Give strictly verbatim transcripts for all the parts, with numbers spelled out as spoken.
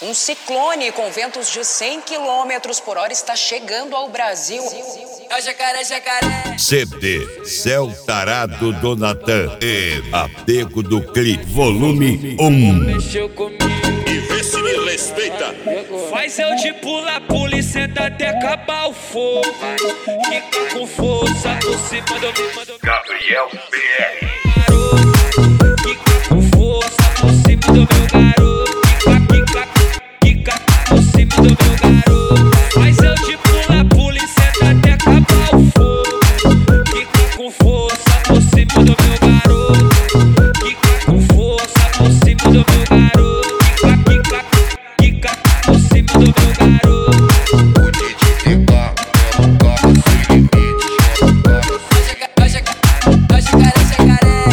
Um ciclone com ventos de cem quilômetros por hora está chegando ao Brasil. É jacaré, jacaré. C D Céu Tarado do Natan e Apego do Clipe, volume um. Mexeu comigo E vê se me respeita. Faz eu de pula, pula e senta até acabar o fogo. Fica com força por cima do meu Gabriel P R. Fica com força por cima do meu garoto. Fica, fica, fica por cima do meu garoto. Faz eu de pula, pula e senta até acabar o fogo. Fica com força por cima do meu garoto. Fica com força por cima do meu garoto. Fica, fica, fica por cima do meu garoto. O D J tem carro, é um carro sem limite. Vai jacaré, vai jacaré, jacaré.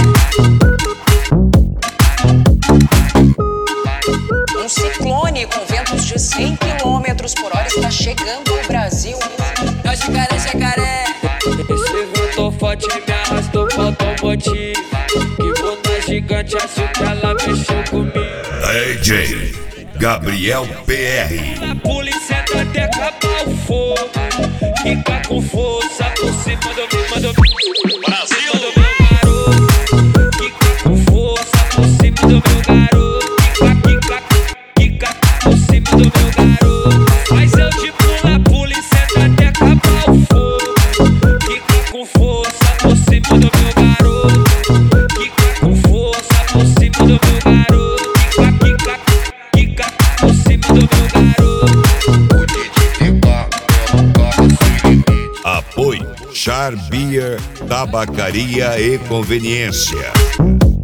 Um ciclone com ventos de cem quilômetros por hora está chegando ao Brasil. É jacaré, jacaré. Esse vento forte me arrastou, falta um motivo. Que bunda gigante, acho que ela mexeu comigo. D J Gabriel P R. A polícia tá até acabar o fogo. Fica com força por cima do meu Brasil. Do meu garoto. Fica com força por cima do meu garoto. Fica, fica, fica por cima do meu garoto. Mas eu de pula, polícia tá até acabar o fogo. Fica com força por cima do meu garoto. Fica com força por cima do meu garoto. Fica, fica, fica por cima do meu garoto. O D J tem carro, é um carro sem limite. Apoio Char Beer, Tabacaria e Conveniência.